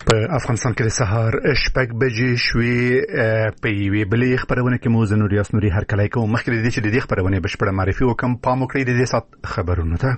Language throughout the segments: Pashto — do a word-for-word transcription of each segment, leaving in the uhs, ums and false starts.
په افغانستان کې د سهار شپږ بجې شوې. په یوې بلې خبرونه کې مو زه نور یاس نوري هرکلی کوم. مخکې د دې چې د دې خبرونه بشپړه معرفي وکم پام وکړئ د دې سات خبرونو ته.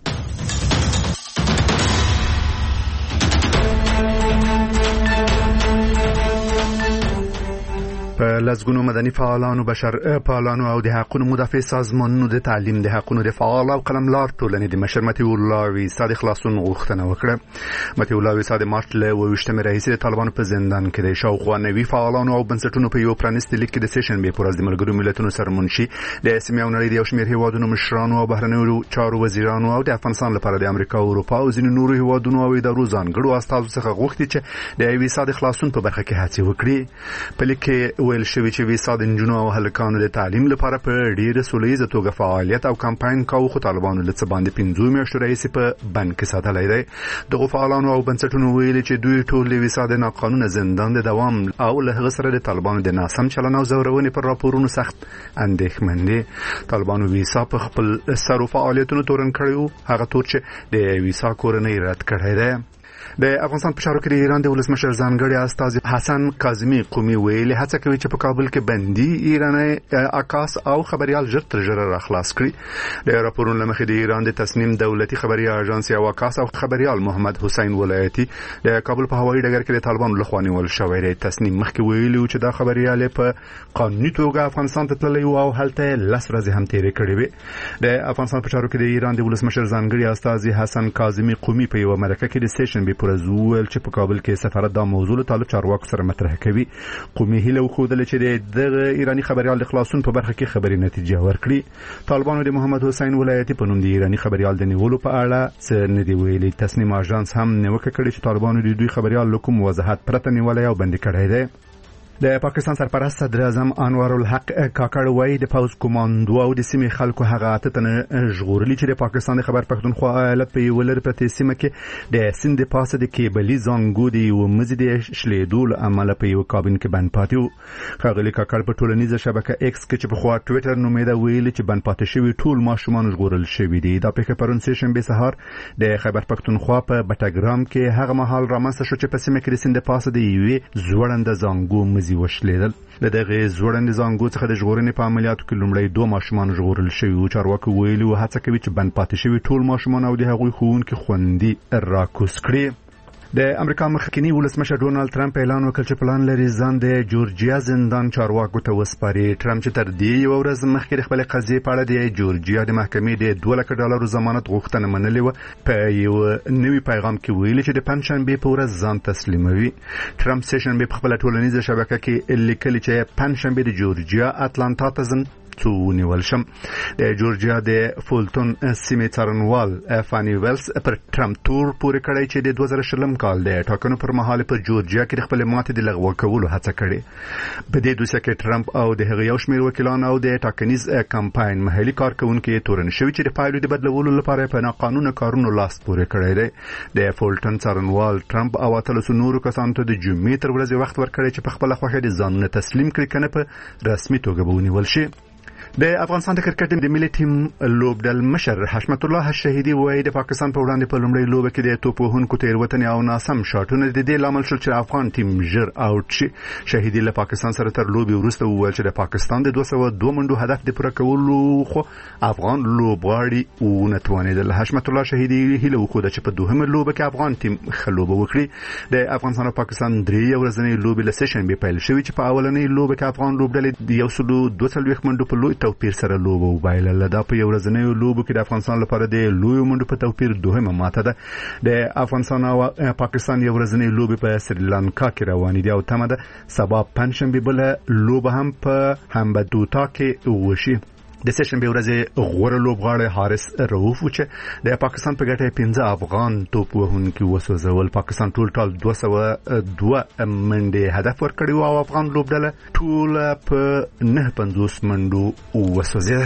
په لسګونو مدني فعالانو بشر فعالانو او د حقوقو مدافع سازمانونو د تعلیم د حقوقو د فعال او قلملار ټولنې د مشر متي الله ویسا د خلاصون غوښتنه وکړه. متي الله ویسا د مارچ له ویشتمې راهیسې د طالبانو په زندان کې د شاوخوا نوي فعالانو او بنسټونو په یو پرانیستي لیک کې د سیشن به پر ورځ د ملګرو ملتونو سرمنشي د سیمې او نړۍ د یو شمېر هیوادونو مشرانو او بهرنیو چارو وزیرانو او د افغانستان لپاره د امریکا او اروپا او ځینو نورو هیوادونو او ادارو ځانګړو استازو څخه غوښتي چې د ویسا د خلاصون په برخه کې هڅه وکړي. په لیک کې ویل شوی چې ویسا د نجونو او هلکانو د تعلیم لپاره په ډیره سولېزه توګه فعالیت او کمپاین کاوه، خو طالبانو له څه باندې پنځه میاشتو راهیسې په بند کې ساتلی دی. دغه فعالانو او بنسټونو ویلي چې دوی ټول د ویسا د ناقانونه زندان د دوام او له هغه سره د طالبانو د ناسم چلن او زورونې پر راپورونو سخت اندېښمن دي. طالبانو ویسا په خپل سرو فعالیتونو تورن کړی و، هغه تور چې د ویسا کورنۍ رد کړی دی. د افغانستان په چارو کې د ایران د ولسمشر ځانګړي استازي حسن کاظمي قومي ویلي هڅه کوي چې په کابل کې بندي ایرانی عکاس او خبريال ژر تر ژره راخلاص کړي. د راپورونو له مخې د ایران د تصنیم دولتي خبري اژانس یو عکاس او خبريال محمد حسین ولایتي د کابل په هوایي ډګر کې د طالبانو لخوا نیول شوی دی. تصنیم مخکې ویلي چې دا خبريال په قانوني توګه افغانستان ته تللی او هلته لس ورځې هم تیرې کړې وي. د افغانستان په چارو کې د ایران د ولسمشر ځانګړي استازي حسن کاظمي قومي په یو مرکه کې د سیشن به پرزول چې په کابل کې سفارت دا موضوع له طالب چارواکو سره مطرح کوي. قومي هیله وښودله چې د ایرانی خبريال د خلاصون په برخه کې خبري نتیجه ورکړي. طالبانو د محمد حسین ولایتي په نوم د ایرانی خبريال د نیولو په اړه څه نه دی ویلي. تصنیم اژانس هم نیوکه کړې چې طالبانو د دوی خبريال له کوم وضاحت پرته نیولای او بندي کړی دی. د پاکستان سرپرست صدر اعظم انور الحق کاکړ وایي د پوز کمانډو او د سیمې خلکو هغه اته تنه ژغورلي چې د پاکستان د خبر پښتونخوا ایالت په یو لر پرتې سیمه کې د سند پاسه د کیبلي زنګو دی او مزید شلیدو له عمله په یو کابین کې بند پاتې وو. ښاغلي کاکړ په ټولنیزه شبکه ایکس کې چې په خوا ټوئیټر نومیده ویلي چې بند پاتې شوی ټول ماشومان ژغورل شوی دي. دا په پرون سیشن به سهار د خبر پښتونخوا په بټګرام کې هغه مهال رامنځته شو چې په سیمه کې د سند پاسه د یوې ځوړنده زنګو مزي وشلیدل. د دغه زوړند زنګو څخه د ژغورنې په عملیاتو کې لومړی دوه ماشومان ژغورل شوي وو. چارواکو ویلي و هڅه کوي چې بند پاتې شوي ټول ماشومان او د هغوی ښوونکي خوندي راکوز کړي. د امریکا مخکنی ولسمشر ډونالد ترامپ اعلان وکړ چې پلان لري ځان د جورجیا زندان چارواکو ته وسپاري. ترامپ چې تر دې یو ورځ مخکې خپل قضیې په اړه د جورجیا د محکمې د دوه لک ډالرو ضمانت غوښتنه منلې و، په یو نوي پیغام کې ویلي چې د پنځشنبه په ورځ ځان تسلیموي. ترامپ سیشن به په خپل ټولنیزه شبکه کې لیکلي چې پنځشنبه د جورجیا اتلانتا ته ځم څو نیول شم. د جورجیا د فولټون سیمې څارنوال فانی ویلز پر ترامپ تور پورې کړی چې د دوه زره شلم کال د ټاکنو پر مهال په جورجیا کې خپل ماتې د لغوه کولو هڅه کړې. په دې دوسیه کې ترامپ او د هغه یو شمېر وکیلان او د ټاکنیز کمپاین محلي کارکونکو تورن شوی چې د پایلو د بدلولو لپاره په ناقانونه کارونو لاس پورې کړی دی. د فولټون څارنوال ترامپ او اتلسو نورو کسانو ته د جمعې تر ورځې وخت ورکړی چې په خپل خوښه د ځانونه تسلیم کړي، کنه په رسمي توګه به ونیول شي. د افغانستان د کرکټ د ملي ټیم لوبډل مشر حشمت الله شهیدي وایي د پاکستان په وړاندې په لومړۍ لوبه کې د توپ وهونکو تیروتنې او ناسم شاټونه د دې لامل شول چې افغان ټیم ژر اوټ شي. شهیدي له پاکستان سره تر لوبې وروسته وویل چې د پاکستان د دوه سوه دوه منډو هدف د پوره کولو خو افغان لوبغاړي ونه توانېدل. حشمت الله شهیدي هیله وکړه چې په دوهمه لوبه کې افغان ټیم ښه لوبه وکړي. د افغانستان او پاکستان درې ورځنۍ لوبې له سیشنبه پیل شوې چې په اولنۍ لوبه کې افغان لوبډلې د یو سل دوه څلوېښت منډو په لوی توپیر سره لوبه وبایلله. دا په یو ورځنۍ لوبو کې د افغانستان لپاره د لوی منډو په توپیر دوهمه ماته ده. د افغانستان او پاکستان یو ورځنۍ لوبې په سریلانکا کې روانې دي او تمه ده سبا پنځشنبه بله لوبه هم په همبدوتا کې وشي. د سیشنبه ورځې غوره لوبغاړی حارث رؤوف چې د پاکستان په ګټه پنځه افغان توپ وهونکي وسوځول. پاکستان ټول ټال دوه سوه دوه منډې هدف ورکړي او افغان لوبډله ټول په نه پنځوس منډو وسوځېده.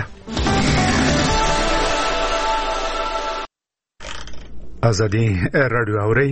ازادي رادیو اوري.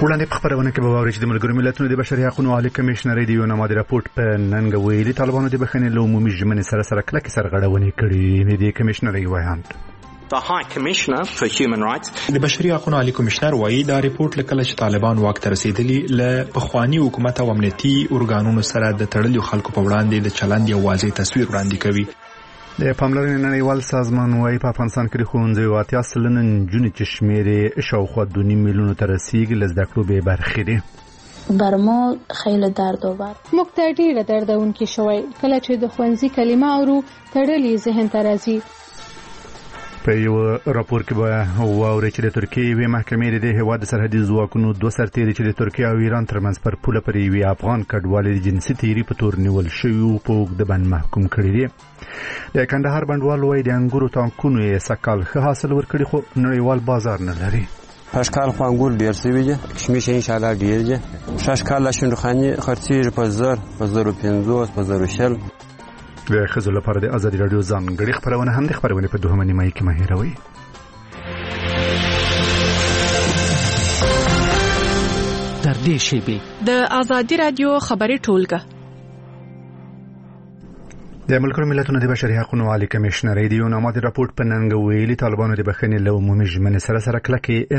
وړاندې په خبرونه کې به واورئ چې د ملګرو ملتونو د بشري حقوقو عالي کمشنري د یو نامه راپورټ په ننګ ویلي طالبانو د بخښنې له عمومي ژمنې سره سره کلکې سرغړونې کړې دي. کمشنري وایي The High Commissioner for Human Rights د بشري حقوقو عالی کمشنر وایي دا ریپورت لکه چې طالبان واک ته رسیدلی له پخوانی حکومت او امنیتي ارګانونو سره د تړلو خلکو په وړاندې د چلند یو واضح تصویر وړاندې کوي. د پاملرنې نړیوال سازمان وايي په افغانستان کې د ښوونځیو اتیا سلنه نجونې چې شمېر یې شاوخوا دوه نیم میلیونو ته رسیږي له زده کړو بې برخې دي. بر ما خیلی دردآور موږ ته ډېره دردونکې شوی کله چې د ښوونځي کلمه اورو تړلې ذهن ته راځي. په یو راپور کې به واوري چې د ترکیې یوې محکمې د هېواد د سرحدي ځواکونو دوه سرتېري چې د ترکیې او ایران ترمنځ پر پوله پر یوې افغان کډوالې د جنسي تیري په تور نیول شوي په اوږده بند محکوم کړي دي. د کندهار بڼوال وایي د انګورو تانکونو یې سږکال ښه حاصل ورکړي خو نړیوال بازار نه لري. هر کال خو انګور ډېر سوي دي کشمش ان شاء الله ډېر دي. شش کال شندخاني خرڅېږي په زر په زر او پنځوس په زر او شل. د ښځو لپاره د ازادي راډیو ځانګړې خپرونه هم د خپرونې په دوهمه نیمایي کې مه هېروئ. تر دې شیبې د ازادي راډیو خبري ټولګه د ملګرو ملتونو د بشري حقوقو عالی کمشنري د یو نامه راپورټ په ننګ ویلي طالبانو د بخښنې له عمومي ژمنې سره سره کلکې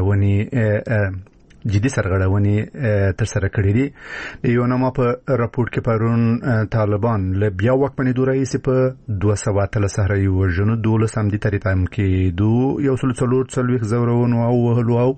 سرغړونې جدي سرغړونې تر سره کړې دي. د یو نامه په راپورټ کې پرون طالبان له بیا واکمنېدو راهیسې په دوه سوه اتلس صحرایي وژنو دولس عمدي تریتم کېدو یو سل څلور څلوېښت ځورونو او وهلو او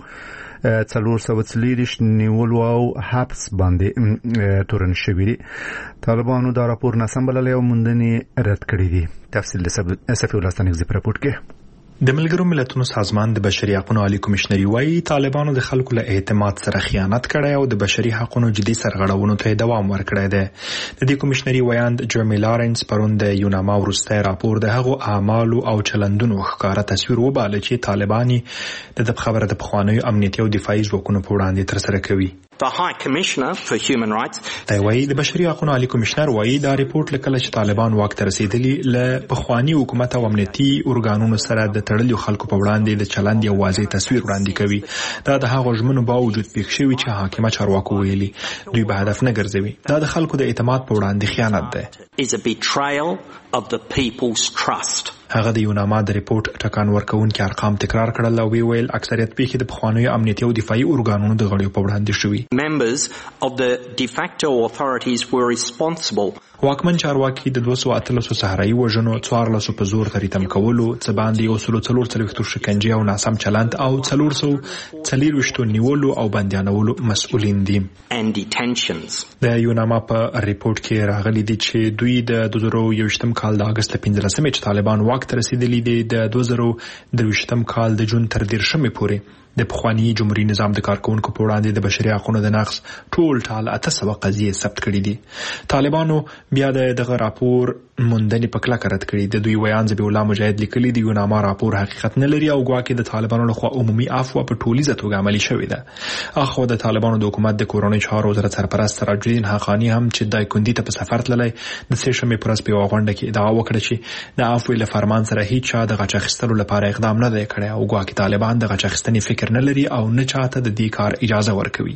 څلور سوه څلېرویشت نیولو او حبس باندې تورن شوي دي. طالبانو دا راپور ناسم بللی او موندنې رد کړي دي. تفصیل د صفي الله ستانکزي په راپورټ کې. د ملګرو ملتونو سازمان د بشري حقوقو عالی کمشنري وایي طالبانو د خلکو له اعتماد سره خیانت کړی او د بشري حقوقو جدي سرغړونو ته دوام ورکړی دی. د دې کمشنري ویاند جرمی لارنس پرون د یوناما وروستی راپور د هغو اعمالو او چلندونو ښکاره تصویر وباله چې طالبان د خبره د پخوانیو امنیتي او دفاعي ځواکونو په وړاندې ترسره کوي. The High Commissioner for Human Rights دی وایي د بشري حقوقو عالی کمشنر وایي دا ریپورت لکه چې طالبان واک ته رسیدلی له پخوانی حکومت او امنیتي ارګانونو سره د تړلو خلکو په وړاندې د چلند یو واضح تصویر وړاندې کوي. دا د هغو ژمنو باوجود پېښ شوي چې حاکمه چارواکو ویلي دوی به هدف نه ګرځوي. دا د خلکو د اعتماد په وړاندې خیانت دی. is a betrayal of the people's trust. هغه د یوناما د ریپورت ټکان ورکوونکي ارقام تکرار کړل او ویل اکثریت پیښې د پخوانیو امنیتي او دفاعي ارګانونو د غړیو په وړاندې شوي. Members of the de facto authorities were responsible. واکمن چارواکي د دوه سوه اتلس صحرایي وژنو څوارلس په زور تریتم کولو څه باندې یو سل څلور څلوېښت شکنجې او ناسم چلند او څلور سوه څلېرویشت نیولو او بندیانولو مسؤلین دي. And detentions. د یوناما په ریپورت کې راغلي دي چې دوی د دوه زره یوویشتم کال د اګست پنځلسمې چې طالبان واک ته رسیدلي دي د دوه زره درویشتم کال د جون تر دېرشمې پورې د پخواني جمهوریت نظام د کارکونکو په وړاندې د بشري حقوقو د نقض ټول ټال اته سوه قضیې ثبت کړي دي. طالبانو بیا د دغه راپور موندنې په کلکه رد کړي. د دوی ویان ذبیح الله مجاهد لیکلي د یوناما راپور حقیقت نه لري او ګواکې د طالبانو لخوا عمومي عفو په ټولیزه توګه عملي شوې ده. اخو د طالبانو د حکومت د کورنۍ چارو وزارت سرپرست سراج الدین حقانی هم چې دایکندي ته په سفر تللی د سې شنبې په ورځ په یوه غونډه کې ادعا وکړه چې د عفو له فرمان سره هیڅ چا د غچ اخیستلو لپاره اقدام نه دی کړی او ګواکې طالبان د غچ اخیستنې فکر نه لري او نه چاته د دې کار اجازه ورکوي.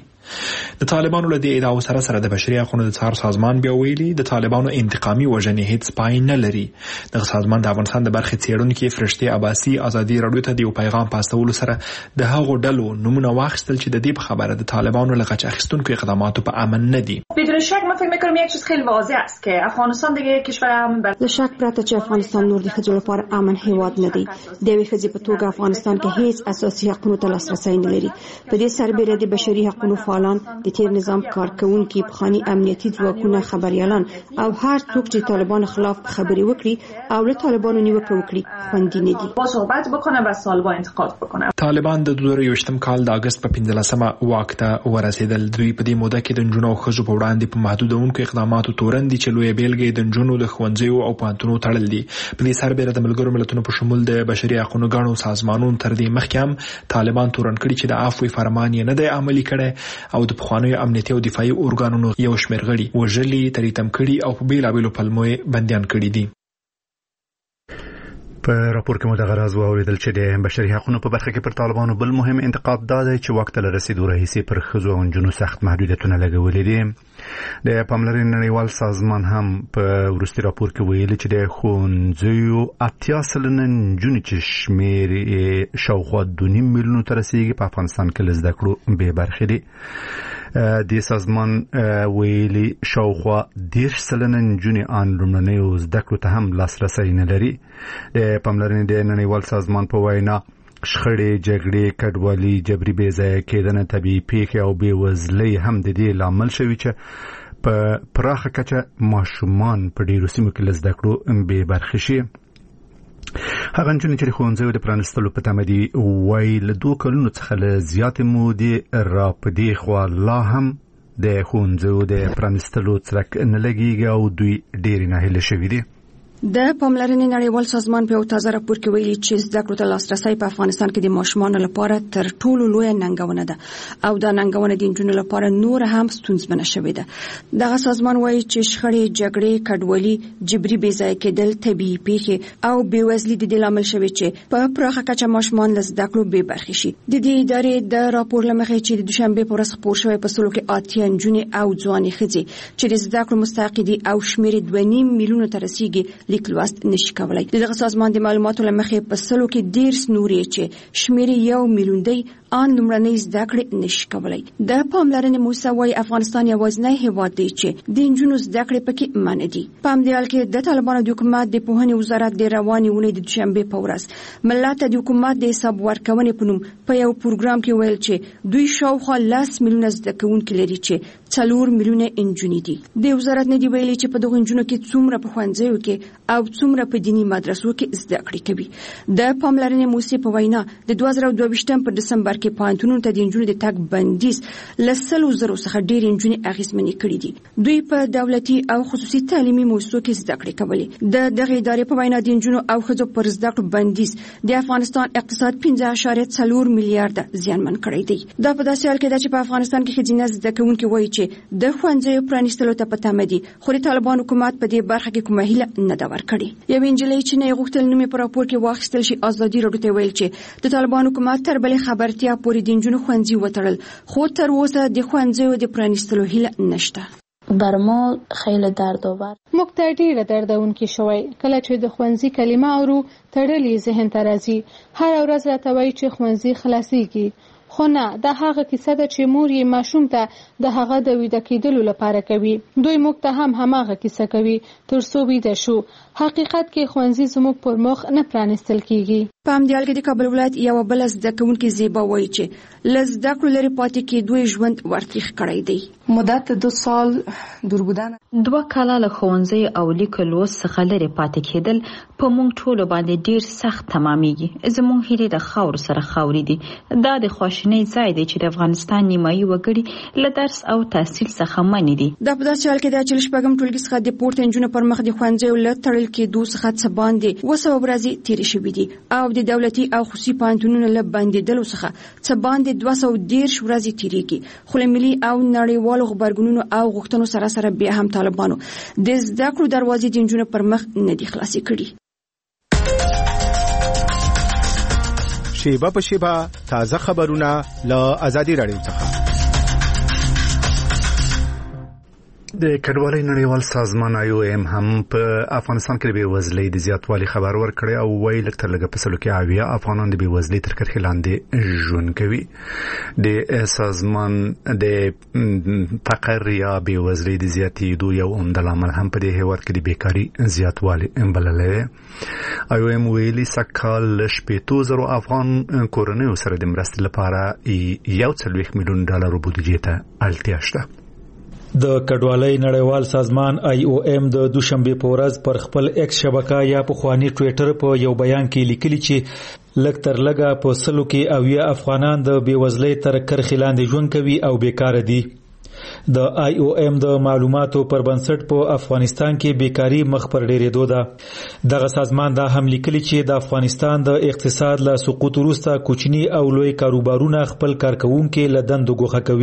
د طالبانو له دې ادعاو سره سره د بشري حقوقو د څار سازمان بیا ویلي د طالبانو انتقامي وژنې هیڅ پای نه لري. دغه سازمان د افغانستان د برخې څېړونکي فرشتې عباسي ازادي راډیو ته د یو پیغام په استولو سره د هغو ډلو نومونه واخیستل چې د دې په خبره د طالبانو له غچ اخیستونکو اقداماتو په امن نه دي. بدون شک من فکر می‌کنم یک چیز خیلی واضح است که افغانستان دیگه کشور امن بر له شک پرته چې افغانستان نور د ښځو لپاره امن هیواد نه دی. د یوې ښځې په توګه افغانستان کې هیڅ اساسي حقوقو ته لاسرسی نه لري. په دې سربېره د بشري حقوقو فعالان د تیر نظام کارکونکي پخواني امنیتي ځواکونه خبريالان او هر څوک چې طالبانو خلاف خبري وکړي او له طالبانو نیوکه وکړي خوندي نه دي. با صحبت بکنه و سالبا انتقاد بکنه. طالبان د دوه زره یوویشتم کال د اګست په پنځلسمه واک ته ورسېدل. دوی په دې موده کې د نجونو او ښځو په وړاندې په محدودونکو اقداماتو تورن دي چې لویه بیلګه د نجونو د ښوونځیو او پوهنتونونو تړل دي. په دې سربېره د ملګرو ملتونو په شمول د بشري حقوقو ګڼو سازمانونو تر دې مخکې هم طالبان تورن کړي چې د عفو فرمان یې نه دی عملي کړی او د پخوانیو امنیتي او دفاعي ارګانونو یو شمېر غړي وژلي تریتم کړي او په بیلابیلو پلمو بندیان کړي دي. په راپور کې مو د غراز واوریدل چې د بشري حقوقو په برخه کې پر طالبانو بل مهم انتقاد دا دی چې وخت له رسیدو راهیسې پر ښځو او نجونو سخت محدودیتونه لګولي دي. د پاملرنې نړیوال سازمان هم په وروستي راپور کې ویلي چې د ښوونځیو اتیا سلنه نجونې چې شمېر یې شاوخوا دوه نیم میلیونو ته رسیږي په افغانستان کې له زده کړو بې برخې دي. د سازمان ویلي شاوخوا دېرش سلنه نجونې ان لومړنیو زده کړو ته هم لاسرسی نه لري. د پاملرنې د نړیوال سازمان په وینا شخړې، جګړې، کډوالي، جبري بې ځایه کېدنه، طبیعي پیښې او بېوزلۍ هم د دې لامل شوي چې په پراخه کچه ماشومان په ډېرو سیمو کې له زده کړو بې برخې شي. هغه نجونې چې د ښوونځیو د پرانیستلو په تمه دي وایي له دوه کلونو څخه له زیاتې مودې را په دې خوا لا هم د ښوونځیو د پرانیستلو څرک نه لګېږي او دوی ډېرې ناهیلې شوي دي. د پاملرنې نړیوال سازمان په یو تازه راپور کې ویلي چې زده کړو ته لاسرسی په افغانستان کې د ماشومانو لپاره تر ټولو لویه ننګونه ده او دا ننګونه د نجونو لپاره نور هم ستونزمنه شوې ده. دغه سازمان وایي چې شخړې، جګړې، کډوالي، جبري بې ځایه کېدل، طبیعي پیښې او بېوزلي د دې لامل شوي چې په پراخه کچه ماشومان له زده کړو بې برخې شي. د دې ادارې د راپور له مخې چې د دوشنبه په ورځ خپور شوی په سلو کې اتیا نجونې او ځوانې ښځې چې د زده کړو مستحق دي او شمېر دوه نیم میلیونه ته رسیږي لیک لوست نشي کولای. دغه سازمان د معلوماتو له مخې په سلو کې ډېر نورې چې شمېر یو میلیون دی ان لومړنۍ زده کړې نشي کولای. د پاملرنې موسسه وايي افغانستان یوازینی هیواد دی چې د نجونو زده کړې پکې منع دي. په همدې حال کې د طالبانو د حکومت د پوهنې وزارت د روانې اونۍ د دوشنبې په ورځ ملت ته د حکومت د حساب ورکونې په نوم په یو پروګرام کې ویل چې دوی شاوخوا لس میلیونه زده کوونکي لري چې څلور میلیونه نجونې دي. د وزارت نه دی ویلي چې په دغه نجونو کې څومره په ښوونځیو کې او څومره په دیني مدرسو کې زده کړې کوي. د پاملرنې موسسې په وینا د دوه زره دوه ویشتم په دسمبر کې پوهنتونونو ته د نجونو د تګ بندیز له سلو زرو څخه ډېرې نجونې اغېزمنې کړي دي. دوی په دولتي او خصوصي تعلیمي موسسو کې زده کړې کولې. د دغه ادارې په وینا د نجونو او ښځو پر زده کړو بندیز د افغانستان اقتصاد پنځه اعشاریه څلور میلیارډه زیانمن کړی دی. دا په داسې حال کې ده چې په افغانستان کې ښځینه زده کوونکي وایي چې د ښوونځیو پرانیستلو ته په تمه دي خو د طالبان حکومت په دې برخه کې کومه هیله نه ده ورکړې. یوې نجلۍ چې نه یې غوښتل نوم یې په راپور کې واخیستل شي ازادي راډیو ته ویل چې د طالبان حکومت تر بلې خبرتیا پورې د نجونو ښوونځي وتړل خو تر اوسه د ښوونځیو د پرانیستلو هیله نشته. بر ما خیلی دردآور. موږ ته ډیره دردونکې شوی کله چې د ښوونځي کلمه اورو تړلې ذهن ته راځي. هر ورځ راته وایي چې ښوونځي خلاصېږي خو نه، دا هغه کیسه ده چې مور یې ماشوم ته د هغه د ویده کېدلو لپاره کوي. دوی موږ ته هم هماغه کیسه کوي تر څو ویده شو. حقیقت کې ښوونځي زموږ پر مخ نه پرانیستل کیږي. په همدې حال کې د کابل ولایت یوه بله زده کوونکې زیبا وایي چې له زده کړو لرې پاتې کېدو ژوند ورتریخ کړی دی. مدت دو سال دور بودن دوه کاله له ښوونځي او لیک لوست څخه لرې پاتې کېدل په موږ ټولو باندې ډېر سخت تمامیږي. زموږ هیلې د خاورو سره خاورې دي. دا د خواشینۍ ځای دی چې د افغانستان نیمایي وګړي له درس او تحصیل څخه منې دي. دا په داسې حال کې ده چې له شپږم ټولګي څخه د پورته نجونو پر مخ د ښوونځیو له تړل کېدو څخه څه باندې اووه سوه ورځې تېرې شوي دي او د دولتي او خصوصي پوهنتونونو له بندېدلو څخه څه باندې دوه سوه دېرش ورځې تېرېږي. خو له ملي او نړیوالو غبرګونونو او غوښتنو سره سره بیا هم طالبانو د زده کړو دروازې د نجونو پر مخ نه دي خلاصې کړي. شیبه په شیبه تازه خبرونه له آزادي راډیو څخه. د کډوالۍ نړیوال سازمان آی او ایم هم په افغانستان کې د بېوزلۍ د زیاتوالي خبر ورکړی او وایي لږ تر لږه په سلو کې اویا افغانان د بېوزلۍ تر کرښې لاندې ژوند کوي. د سازمان د فقر یا بېوزلۍ د زیاتېدو یو عمده لامل هم په دې هېواد کې د بیکاري زیاتوالی بللی دی. آی او ایم ویلي سږکال له شپېتو زرو افغان کورنیو سره د مرستې لپاره یو څلوېښت میلیون ډالرو بودیجې ته اړتیا شته. د کډوالۍ نړیوال سازمان آی او ایم د دوشنبه په ورځ پر خپل ایکس شبکه یا په خواني ټوئیټر په یو بیان کې لیکلي چې لږ تر لږه په سلو کې اویا افغانان د بېوزلۍ تر کرښې لاندې ژوند کوي او بیکاره دي. د آی او ایم د معلوماتو پر بنسټ په افغانستان کې بیکاری مخ پر ډېرېدو ده. دغه سازمان دا هم لیکلي چې د افغانستان د اقتصاد له سقوط وروسته کوچني او لوی کاروبارونه خپل کارکونکو له دندو ګوښه کوي.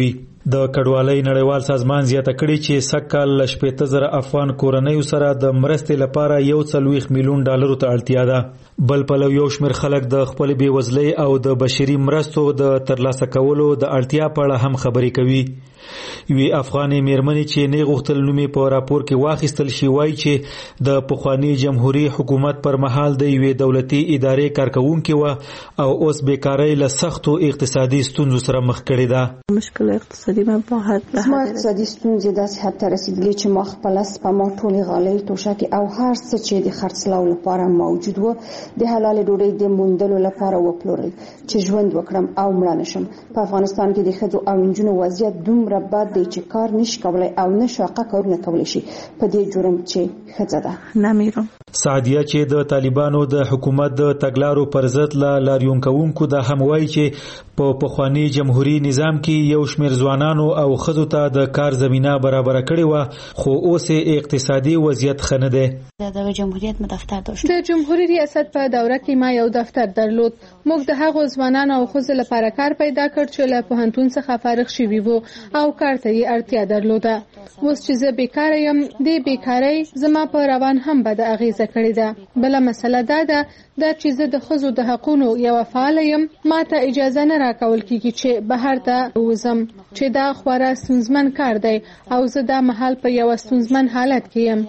د کډوالۍ نړیوال سازمان زیاته کړې چې سکهال شپږ زره افغان کورنۍ سره د مرستې لپاره یو څلويخ میلیون ډالرو ته اړتیا ده. بل پلو یو شمېر خلک د خپل بیوزلۍ او د بشري مرستو د ترلاسه کولو د اړتیا په اړه هم خبرې کوي. یوې افغانې میرمنې چې نه غوښتل نومې په راپور کې واخیستل شي وایي چې د پخوانی جمهوریت حکومت پر مهال د یوې دولتي ادارې کارکونکې وه او اوس بیکارۍ له سختو اقتصادي ستونزو سره مخ کړې ده. مشکل اقتصادي ما په حد ما اقتصادي ستونزې داسې حد ته رسیدلې چې ما خپل سپما ټولې غالۍ توشکې او هر څه چې د خرڅلاو لپاره موجود و د حلال ډوډۍ د موندلو لپاره وپلورل چې ژوند وکړم او مړه نشم. په افغانستان کې د ښځو او نجونو وضعیت دومره بد دی چې کار نشي کولای او نه شاقه کارونه کولی شي په دې جرم چې ښځه ده. نمیرم سعدیه چې د طالبانو د حکومت د تګلارو پر ضد لا لاریون کوونکو د هموای چې په پخوانی جمهوریت نظام کې یو شمېر ځوانانو او ښځو ته د کار زمينه برابر کړې و خو اوس اقتصادي وضعیت ښه نه دی. د جمهوریت دفتر داشت. د جمهوریت ریاست په دوره کې ما یو دفتر درلود. موږ د هغو ځوانانو او ښځو لپاره کار پیدا کړ چې له پوهنتون څخه فارغ شوي وو او کار ته یې اړتیا درلوده. اوس چې زه بیکاره یم د بیکارۍ زما په روان هم بده اغیزه کړې ده. بله مسله دا ده دا چې زه د ښځو د حقونو یو فعال یم ما ته اجازه نه راکول کیږي چې بهر ته وځم چې دا خورا ستونزمن کار دی او زه دا مهال په یو ستونزمن حالت کې یم.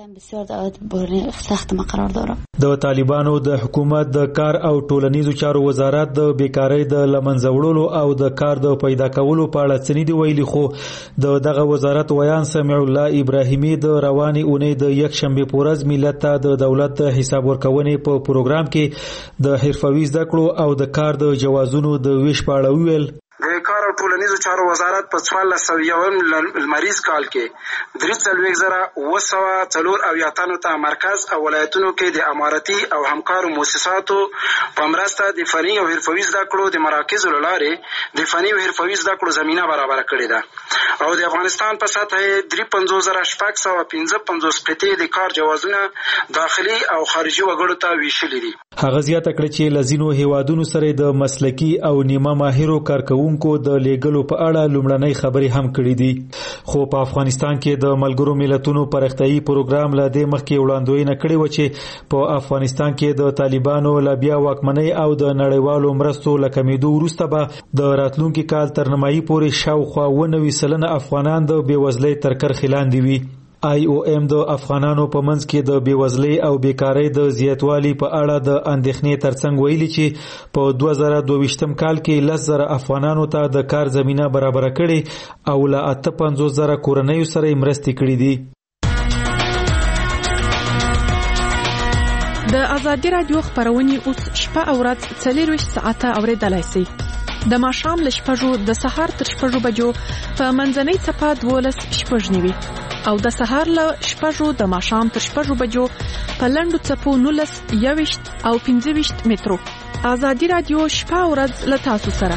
بسیار سخت مقرار دارم. د طالبانو د حکومت د کار او ټولنیزو چارو وزارت د بیکارۍ د لمنځه وړلو او د کار د پیدا کولو په اړه څه نه دی ویلي خو د دغه وزارت ویان سمیع الله ابراهیمی د رواني اونۍ د یک شنبه په ورځ ملت ته د دولت د حساب ورکونې په پروګرام کې د حرفوي زده کړو او د کار د جوازونو د ویش په اړه ویل. د کار او ټولنیزو چارو وزارت په څوارلس سوه یوم لمریز کال کې درې څلوېښت زره اوه سوه څلور اویا تنو ته مرکز او ولایتونو کې د امارتي او همکارو مؤسساتو په مرسته د فني او حرفوي زده کړو د مراکزو له لارې د فني او حرفوي زده کړو زمینه برابره کړې ده او د افغانستان په سطح درې پنځوس زره شپږ سوه پنځه پنځوس قطعې د کار جوازونه داخلي او خارجي وګړو ته ویشلي دي. هغه زیاته کړه چې لزینو هیوادونو سره د مسلکی او نیمه ماهرو کارکونکو د لیګلو په اړه لومړنۍ خبرې هم کړې دي خو په افغانستان کې د ملګرو ملتونو پرختیايي پروګرام لا د مخکې وړاندوینه کړې و چې په افغانستان کې د طالبانو لا بیا واکمنۍ او د نړیوالو مرستو لکمېدو وروسته به د راتلونکي کال تر نیمایي پورې شاوخوا اووه نوي سلنه افغانان د بیوزلۍ تر کرښې لاندې وي. آی او ایم د افغانانو په منځ کې د بیوزلۍ او بیکارۍ د زیاتوالي په اړه د اندېښنې ترڅنګ ویلي چې په دوه زره دوه کال کې لس زره افغانانو ته د کار زمينه برابر کړي او له اته پنځوس زره کورنۍ سره مرستې کړې دي. د ازادي رادیو خبرونه اوس شپه او ورځ څلور ساعته اوریدلای شئ. د ماښام له شپږو د سهار تر شپږو بجو په منځنۍ څپه دولس شپږ نیوي او د سهار له شپږو د ماښام تر شپږو بجو په لنډو څپو نولس یوویشت او پنځه ویشت مترو. ازادي رادیو شپه او ورځ له تاسو سره.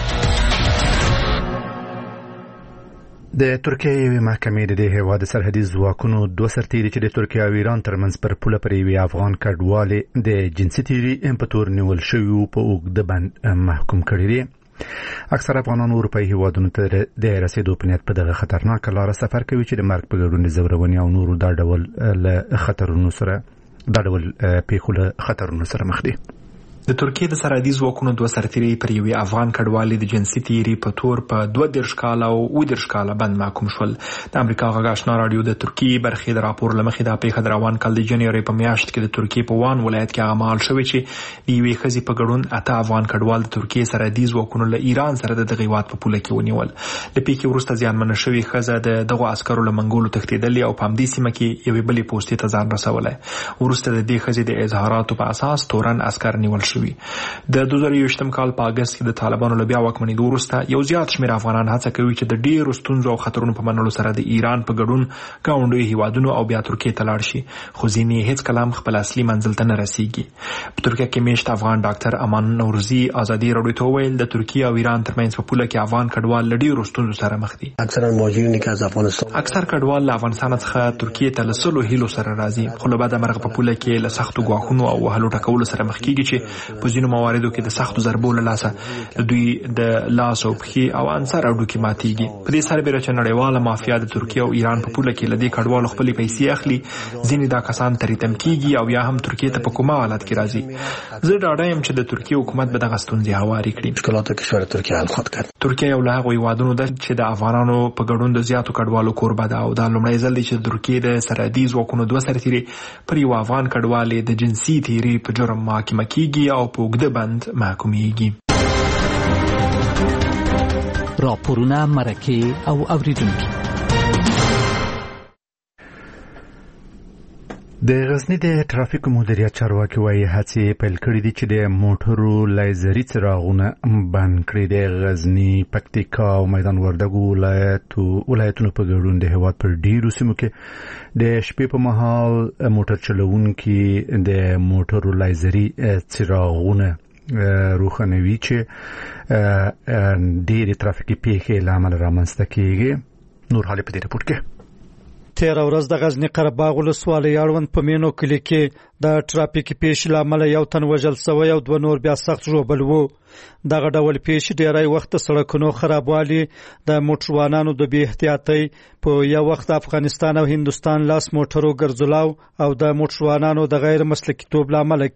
د ترکیه یوې محکمې د دې هیواد سرحدي ځواکونو دوه سرتیري چې د ترکیه او ایران ترمنځ پر پوله پر یوې افغان کډوالې د جنسي تیري په تور نیول شوي په اوږده بند محکوم کړي دي. اکثر افغانان اروپایي هیوادونو ته د رسیدو په نیت په دغه خطرناک لار سفر کوي چې د مرګ په ګډون زورونې او نورو دا ډول له خطرونو سره دا ډول پیښو له خطرونو سره مخ دي. د ترکیه د سرحدي ځواکونو دوه سرتیري پر یوې افغان کډوالې د جنسي تیري په تور په دوه دېرش کاله او اووه دېرش کاله بند محکوم شول. د امریکا غږ آشنا رادیو د ترکیې برخې د راپور له مخې دا پیښه د روان کال د جنوري په میاشت کې د ترکیې په وان ولایت کې هغه مهال شوې چې د یوې ښځې په ګډون اته افغان کډوال د ترکیې سرحدي ځواکونو له ایران سره د دغه هیواد په پوله کې ونیول. د پیښې وروسته زیانمنه شوې ښځه د دغو عسکرو له منګولو تښتېدلې او په همدې سیمه کې یوې بلې پوستې ته ځان رسولی. وروسته د دې ښځې د اظهاراتو په اساس تورن عسکر نیول شوي. د دوه زره یوویشتم کال په اګست کې د طالبانو له بیا واکمنېدو وروسته یو زیات شمېر افغانان هڅه کوي چې د ډېرو ستونزو او خطرونو په منلو سره د ایران په ګډون ګاونډیو هیوادونو او بیا ترکیې ته لاړ شي خو ځینې هیڅ کله هم خپل اصلي منزل ته نه رسیږي. په ترکیه کې میشت افغان ډاکټر امان نوروزي ازادي راډیو ته وویل د ترکیه او ایران ترمنځ په پوله کې افغان کډوال له ډېرو ستونزو سره مخ دي. اکثرا مهاجرین که از افغانستان اکثر کډوال له افغانستان څخه ترکیې ته له سلو هیلو سره راځي خو له بده مرغه په پوله کې له سختو ګواښونو او وهلو ټکولو سره مخ کیږي چې په ځینو مواردو کې د سختو ضربو له لاسه دوی د لاس او پښې او انصار او ډوکی ماتيږي. په دې سربېره چې نړیواله مافیا د ترکیه او ایران په پوله کې لدی کډوالو خپل پیسې اخلي، ځینې دا کسان تریتم کیږي او یا هم ترکیه ته په کومه حالت کې راځي. زه ډاډه یم چې د ترکیه حکومت به دغه ستونزې هواري کړي. مشکلات کشور ترکیه حل خواهد کرد. ترکیه یو له هغو هیوادونو ده چې د افغانانو په ګډون د زیاتو کډوالو کوربه ده او دا لومړی ځل دی چې د ترکیې د سرحدي ځواکونو دوه سرتیري پر یو افغان کډوال د جنسي تیري په جرم محاکمه کیږي او په اوږده بند محکومیږي. راپورونه، مرکې او اوریدونکي. د غزنی د ترافیک مدیریت چارواکي وايي هڅې پیل کړې دي چې د موټرو لایزري څراغونه بند کړي. د غزنی، پکتیکا او میدان وردګو ولایتو ولایتونو په ګډون د هیواد پر ډیرو سیمو کې د شپې په مهال موټر چلوونکي د موټرو لایزري څراغونه روښانوي چې ډېرې ترافیکي پیښې له امله رامنځته کېږي. نور حال په دې رپورټ کې. تیر ورځ د غزنی قرهباغ ولسوالۍ اړوند په مینو کلي کې د ټرافیکي پیښې له امله یو تن وژل شوی او دوه نور بیا سخت ژوبل وو. دغه ډول پیښې ډیری وخت د سړکونو خرابوالي، د موټروانانو د بې احتیاطۍ، په یو وخت د افغانستان او هندوستان لاس موټرو ګرځولاو او د موټروانانو د غیر مسلکي توب له امله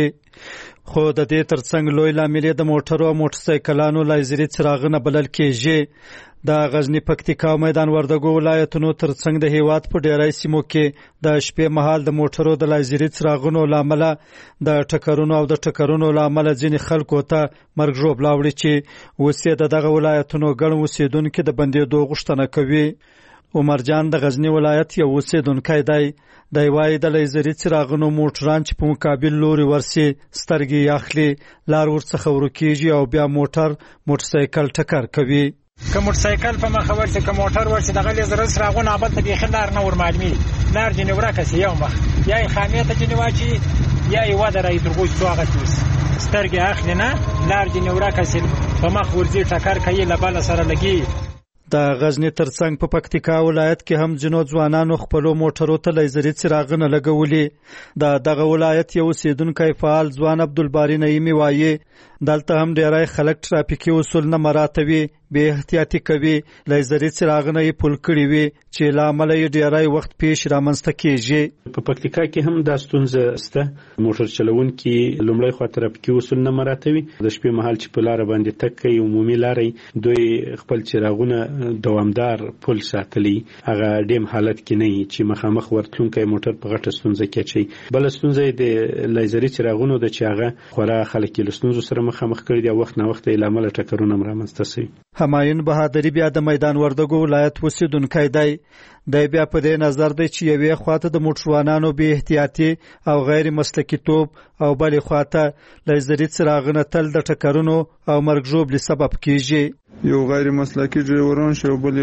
کېږي. خو د دې ترڅنګ لوی لامل د موټرو او موټرسایکلانو لایزري څراغونه بلل کېږي. د غزنی، پکتیکا او میدان وردګو ولایتونو ترڅنګ د هیواد په ډیری سیمو کې د شپې مهال د موټرو د لایزري څراغونو له امله د ټکرونو او د ټکرونو له امله ځینې خلکو ته مرګ ژوبلا وړي چې اوس یې د دغه ولایتونو ګڼ اوسېدونکي د بندېدو غوښتنه کوي. عمر جان د غزنی ولایت یو اوسېدونکی دی. دی وايي د لایزري څراغونو موټران چې په مقابل لوري ورسي سترګې اخلي، لار ورڅخه ورکېږي او بیا موټر موټرسایکل ټکر کوي. که موټرسایکل په مخه ورسي، که موټر ورسي، دغه لایزري څراغونه ابل ته بیخي لار نه ورمعلومي. لار ځینې ورکه سي، یو مخ یا یې خامې ته ځینې واچي یا یې ودروي تر غوږ څو هغسې وسي. سترګې اخلي نه، لار ځینې ورکه سي، په مخ ورځي، ټکر کوي، له بله سره لګي. د غزنی ترڅنګ په پکتیکا ولایت کې هم ځینو ځوانانو خپلو موټرو ته لایزري څراغونه لګولي. د دغه ولایت یو اوسېدونکی فعال ځوان عبدالباري نعیمي وايي دلته هم ډیری خلک ټرافیکي اصول نه مراعاتوي، بې احتیاطي کوي، لایزري څراغونه یې پل کړي وي چې له امله یې ډیری وخت پیښې رامنځته کېږي. په پکتیکا کې هم دا ستونزه شته. موټر چلوونکي لومړی خوا ټرافیکي اصول نه مراعاتوي. د شپې مهال چې په لاره باندې تګ کوي، عمومي لارې، دوی خپل څراغونه دوامدار پل ساتلی، هغه ډیم حالت کې نه چې مخامخ ورتلونکی موټر په غټه ستونزه کې اچي. بله ستونزه د لایزري څراغونو ده چې هغه خورا خلک یې له ستونزو سره مخامخ کړي دي او وخت نه وخت یې له امله ټکرونه هم رامنځته شوي. همایون بهادري بیا د میدان وردګو ولایت اوسېدونکی دی. دی بیا په دې نظر دی چې یوې خواته د موټروانانو بې احتیاطي او غیر مسلکي توب او بلې خواته لایزري څراغونه تل د ټکرونو او مرګ ژوبلې سبب کېږي. یو غیر مسلکي ډریوران شي او بل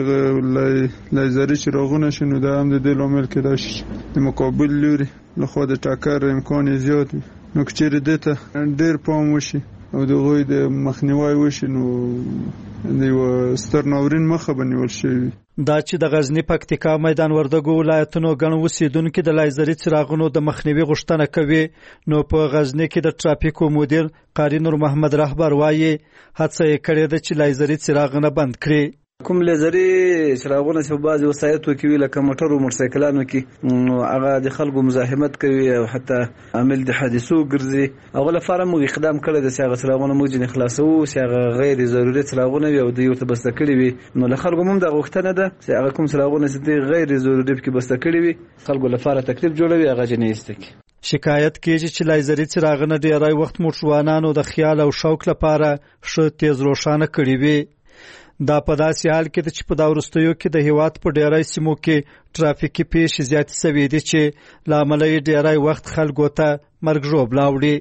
لایزري څراغونه شي، نو دا هم د دې لامل کېدای شي د مقابل لوري لخوا د ټکر امکان زیات وي. نو که چیرې دې ته ډېر پام وشي او د هغوی د مخنیوی وشي، نو د یوه ستر ناورین مخه به نیول شوي. دا چې د غزنی، پکتیکا، میدان وردګو ولایتونو ګڼ اوسېدونکي د لایزري څراغونو د مخنیوي غوښتنه کوي، نو په غزنی کې د ټرافیکو مدیر قاری نور محمد رهبر وايي هڅه یې کړې ده چې لایزري څراغونه بند کړي. کوم لایزري څراغونه چې په بعضې وسایطو کې وي لکه موټر او موټرسایکلانو کې، نو هغه د خلکو مزاحمت کوي او حتی عامل د حادثو ګرځي. هغه لپاره موږ اقدام کړی دی چې هغه څراغونه موږ ځینې خلاصوو، چې هغه غیر ضروري څراغونه وي او دوی ورته بسته کړي وي. نو له خلکو هم دا غوښتنه ده چې هغه کوم څراغونه چې دوی غیر ضروري پکې بسته کړي وي، خلکو لپاره تکلیف جوړوي، هغه ځینې ایسته کړي. شکایت کېږي چې لایزري څراغونه ډیری وخت موټروانانو د خیال او شوق لپاره ښه تیز روښانه کړي وي. دا په داسې حال کې ده چې په دا وروستیو کې د هیواد په ډیری سیمو کې ټرافیکي پیښې زیاتې شوې دي چې له امله یې ډیری وخت خلکو ته مرګ ژوبلا وړي.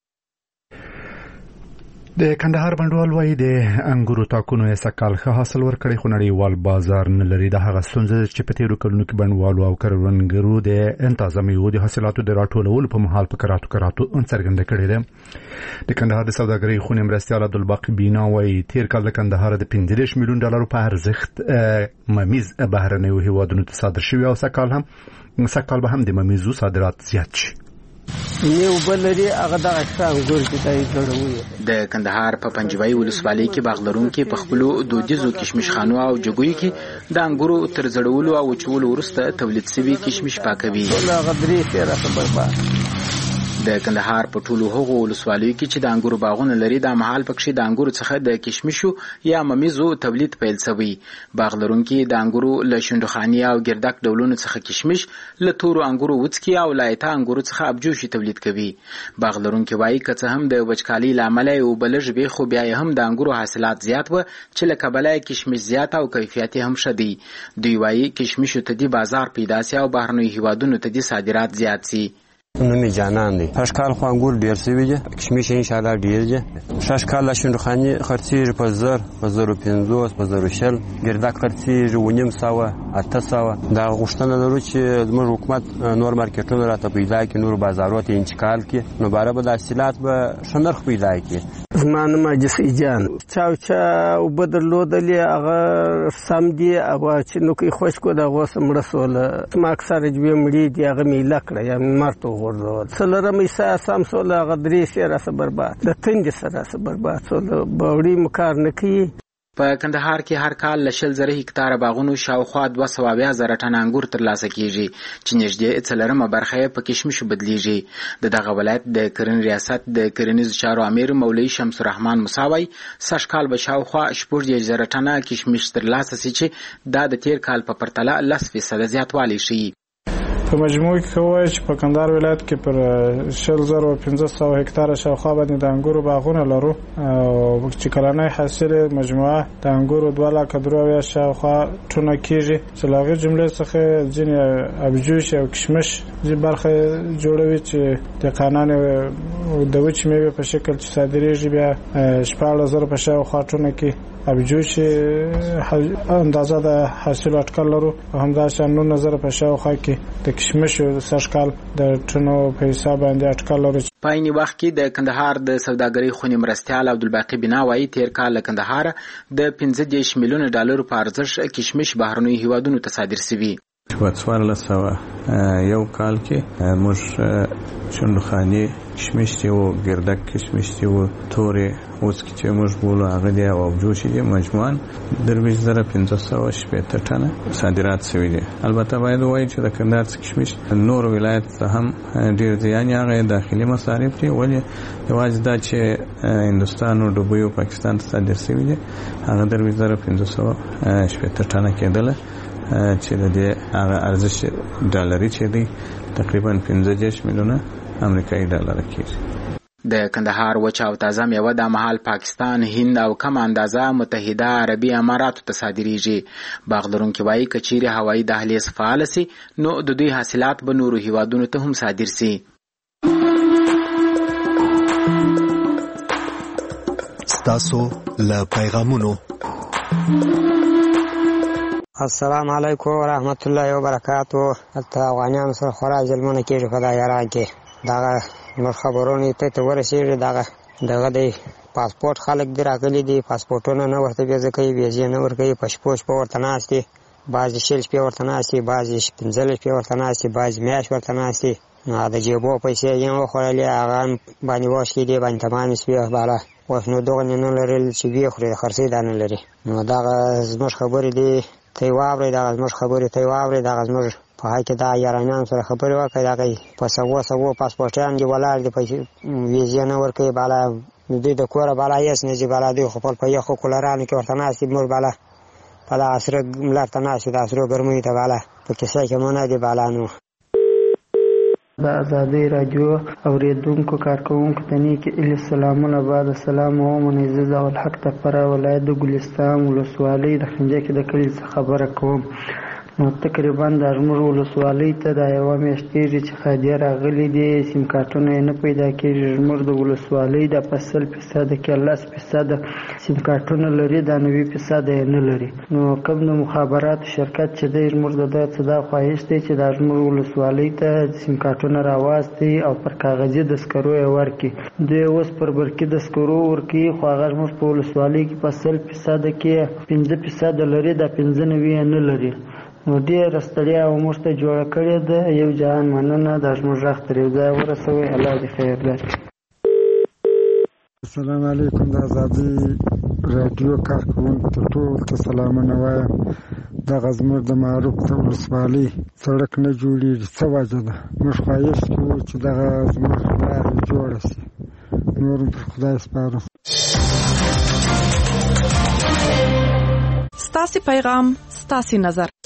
د کندهار بڼوال وايي د انګورو تاکونو یې سږ ښه حاصل ورکړی، خو نړیوال بازار نه لري. د هغه ستونزه چې په تېرو کلونو کې بڼوالو او کروندګرو د تازه میوو د حاصلاتو د راټولولو په مهال په کراتو کراتو څرګنده کړې ده. د کندهار د سوداګرۍ خونې مرستیال عبدالباقي بینا وايي تېر کال د کندهار د پنځه دېرش میلیون ډالرو په ارزښت ممیز بهرنیو هیوادونو ته صادر شوي او سږ کال هم سږ کال به هم د ممیزو صادرات زیات شي. نیو بلري هغه د اکسان ګور کې دای جوړوي. د کندهار په پنجوي ولسوالۍ کې باغلرون کې په خپل دودیزو کشمش خانو او جګوي کې د انګورو تر زړولو او چولو وروسته تولید شوی کشمش پاکوي. هغه درې تیر سره برباد. د کندهار په ټولو هغو ولسوالیو کې چې د انګورو باغونه لري د مهال پکې د انګورو څخه د کشمشو یا ممیزو تولید پیل شوی. باغلرونکو د انګورو له شندخانی او ګردک ډولونو څخه کشمش، له تورو انګورو وڅکي او لایته انګورو څخه ابجوشي تولید کوي. باغلرونکو وایي که څه هم د وچکالي لامل یو بلج به خو بیا هم د انګورو حاصلات زیات و چې له کبله کشمش زیات او کیفیت هم شدي. دوی وایي کشمش ته دی بازار پیدا سي او بهرنی هیوادونو ته دی صادرات زیات سي. نومي جانان دی. فشکال خو انګور ډیر سوي دي، کشمش ان شاء الله ډیر دي. فشکال لا شندخاني خرڅیږي په زر په زر او پنځوس په زر او شل، ګردک خرڅیږي ونیم سوه اته سوه. دا غوښتنه لرو چې زموږ حکومت نور مارکیټونه راته پیدا کړي، نور بازارونو ته انتقال کړي، نو باره به د حاصلات به ښه نرخ پیدا کړي. زما نوم اجسي جان چاو چا اوبه درلودلې هغه سم دي، هغه چې نوکۍ خوش کو دغه سمړه سوله ما اکثر جوی مړي دي هغه میله کړه یا مرته وغورځول. څلورم حصه سم سوله هغه درې سره سره برباد، د تندې سره سره برباد سوله، باوړي مکار نه کوي. په کندهار کې هر کال لشل زره هکتار باغونو شاوخوا دوه سوه اویا زره ټن انګور ترلاسه کیږي چې نږدې څلورمه برخه په کشمشو بدلیږي. د دغه ولایت د کرنې ریاست د کرنیزو چارو امیر مولوي شمس الرحمن موساوی سږ کال به شاوخوا شپږ دېرش زره ټنه کشمش ترلاسه سي چې دا د تیر کال په پرتله لس فیصده زیاتوالی ښیي. په مجموع کې کوی چې په کندهار ولایت کې پر شل زره او پنځه سوه هکتار شاوخوا باندې د انګورو باغونه لرو او چې کلنی حاصل مجموعه د انګورو دوه لکه درې اویا شاوخوا ټنه کېږي چې له هغې جملې څخه ځینې ابجوش او کشمش برخه جوړوي چې دهقانان د وچې میوې په شکل چې صادریږي بیا شپاړس زره په شاوخوا ټنه کې ابجوش اندازه د حاصل اټکل لرو او همداشان نولس زره په شاوخوا کې د کشمشو سږ کال د ټنو په حساب باندې اټکل لرو. په عین وخت کې د کندهار د سوداګرۍ خونې مرستیال عبدالباقي بنا وایي تیر کال له کندهار د پنځه دېرش میلیونه ډالرو په ارزښت کشمش بهرنیو هیوادونو ته صادر شوي. په څوارلس سوه یو کال کې موږ شندخاني کشمش دی او ګردک کشمش دی او تورې وڅکي چې موږ بولو هغه دی او ابجوشي دی مجموعاً درویشت زره پنځه سوه شپېته ټنه صادرات شوي دي. البته باید ووایو چې د کندهار کشمش نور ولایت ته هم ډېر دی، یعنې هغه داخلي مصارف دي، ولې یوازې دا چې هندوستان او دوبۍ او پاکستان ته صادر شوي دي هغه درویشت زره پنځه سوه شپېته ټنه کېدله چې د دې هغه ارزښت ډالري چې دی تقریبا پنځه دېرش میلیونه امریکایي ډالر کېږي. د کندهار وچه او تازه میوه د مهال پاکستان، هند او کم اندازه متحده عربي اماراتو ته صادریږي. باغلرونکو وایي که چیرې هوایي دهلیز فعال سي نو د دوی حاصلات به نورو هیوادونو ته هم صادر سي. ستاسو له پیغامونو. السلام علیکم ورحمت الله وبرکاتو. البته افغانانو سره خورا ظلمونه کېږي په دا ایران کې. دغه نور خبرونه ته ورسېږي، دغه دغه د پاسپورت خلک دی راغلي دي، پاسپورتونه نه ورته ویزه کوي، ویزې نه ورکوي، په شپو شپو ورته ناست دي، بعضې شل شپې ورته ناست دي، بعضې پنځلس شپې ورته ناست دي، بعضې میاشت ورته ناست دي. د جیبو پیسې یې وخوړلې هغه باندې واش کې دي باندې تمام شوې بالا اوس نو دغه نه لرل چې ویې خوري د خرڅې دا نه لري. نو دغه زموږ خبرې دي ته یې واورئ، دغه زموږ خبرې ته یې واورئ، دغه زموږ په حال کې دا ایرانیانو سره خبرې وکړئ، دغه په سوو سوو پاسپورټیان دي ولاړ دي، پیسې ویزې نه ورکوي، بالا دوی د کوره بالا هېڅ نه ځي، بالا دوی خپل په یخو کولرانو کې ورته ناست دي، موږ بالا په دغه سره لار ته ناست یو، د سرو ګرمیو ته بالا په کیسه کې مو نه دي بالا. نو د ازادۍ راډیو اورېدونکو کارکوونکو ته نیک ایلي سلامونه. بعد السلام ومن عزیز او الحق ته فرا ولایت د ګلستان ولسوالۍ د خنجه کې د کلي څخه خبره کوم. نو تقریبا د زموږ ولسوالۍ ته دا یوه میاشت کېږي چې خادیه راغلي دي، سیم کارټونه یې نه پیدا کېږي. زموږ د ولسوالۍ دا په سل فیصده کې لس فیصده سیم کارټونه لري، دا نوي فیصده یې نه لري. نو کوم د مخابراتو شرکت چې دی زموږ د ده څه دا خواهش دی چې دا زموږ ولسوالۍ ته سیم کارټونه راواستي او پر کاغذي دسکرو یې ورکړي. دوی اوس پر برقي دسکرو ورکوي، خو هغه زموږ په ولسوالۍ کې په سل فیصده کې پنځه فیصده لري، دا پنځه نوي یې نه لري. نو ډېره ستړیا او موږ ته جوړه کړې ده. یو جهان مننه دا زموږ غږ تر یو ځای ورسوئ. الله دې خیر درکړي. السلام علیکم. د ازادي راډیو کارکوونکو ته ټول ته سلامونه وایم. دغه زموږ د معروف د ولسوالۍ سړک نه جوړېږي، څه وجه ده؟ موږ خواهش کوو چې دغه زموږ لارې جوړه شي. نور پر خدای سپارو. ستاسې پیغام ستاسې نظر.